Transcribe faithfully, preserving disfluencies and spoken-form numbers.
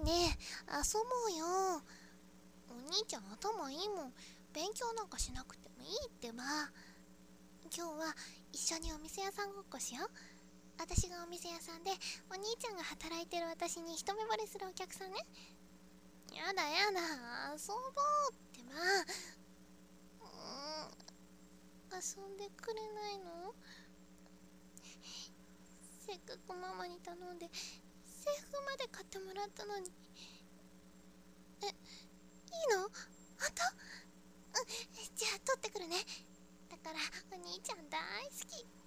ねえ、遊ぼうよ。お兄ちゃん頭いいもん。勉強なんかしなくてもいいってば。今日は一緒にお店屋さんごっこしよう。私がお店屋さんで、お兄ちゃんが働いてる私に一目惚れするお客さんね。やだやだ、遊ぼうってば。うーん、遊んでくれないの？せっかくママに頼んで制服まで買ってもらったのに。え、いいの？本当？うん、じゃあ取ってくるね。だからお兄ちゃん大好き。